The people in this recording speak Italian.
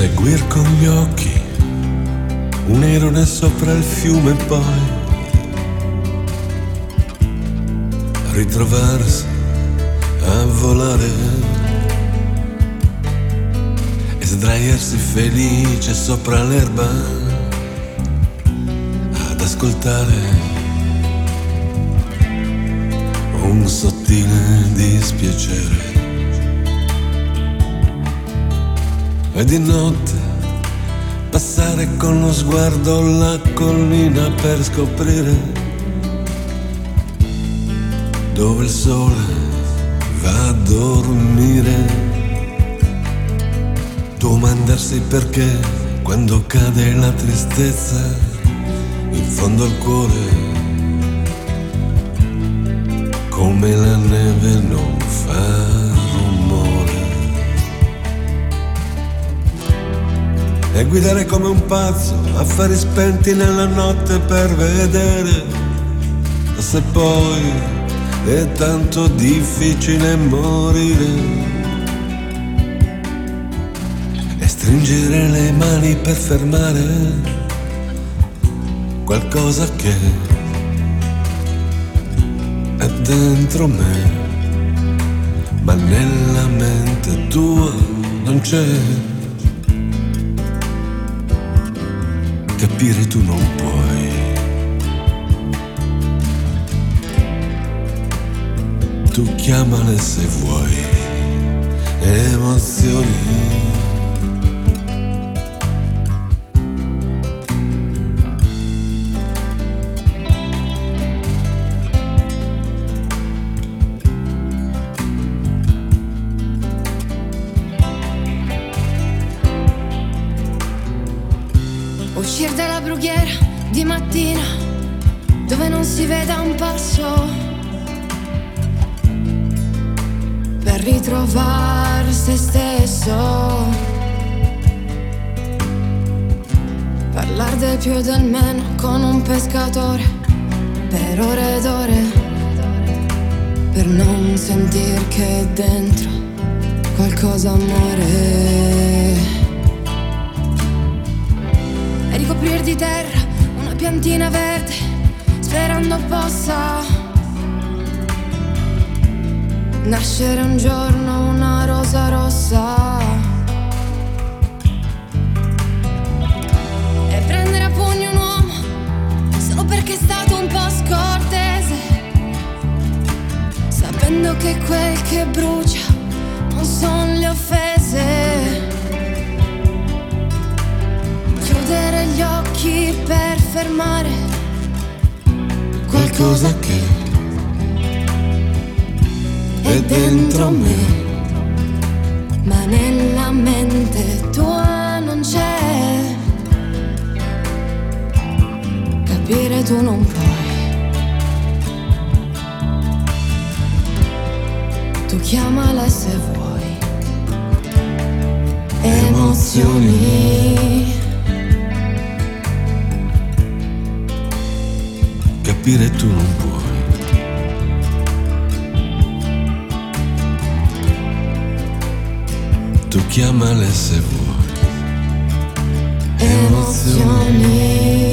Seguir con gli occhi un irone sopra il fiume e poi ritrovarsi a volare e sdraiarsi felice sopra l'erba ad ascoltare un sottile dispiacere. E di notte passare con lo sguardo la collina per scoprire dove il sole va a dormire. Domandarsi perché quando cade la tristezza in fondo al cuore, come la neve non fa rumore. E guidare come un pazzo, affari spenti nella notte per vedere se poi è tanto difficile morire. E stringere le mani per fermare qualcosa che è dentro me, ma nella mente tua non c'è. Capire tu non puoi. Tu chiamale se vuoi emozioni. Uscire dalla brughiera di mattina dove non si veda un passo per ritrovare se stesso, parlare del più e del meno con un pescatore per ore ed ore, per non sentir che dentro qualcosa muore. E ricoprir di terra una piantina verde sperando possa nascere un giorno una rosa rossa. E prendere a pugno un uomo solo perché è stato un po' scortese, sapendo che quel che brucia non sono le offese. Chiudere gli occhi per fermare qualcosa che è dentro me, ma nella mente tua non c'è. Capire tu non puoi. Tu chiamala se vuoi emozioni. Capire tu non puoi. Tu chiamale se vuoi emozioni.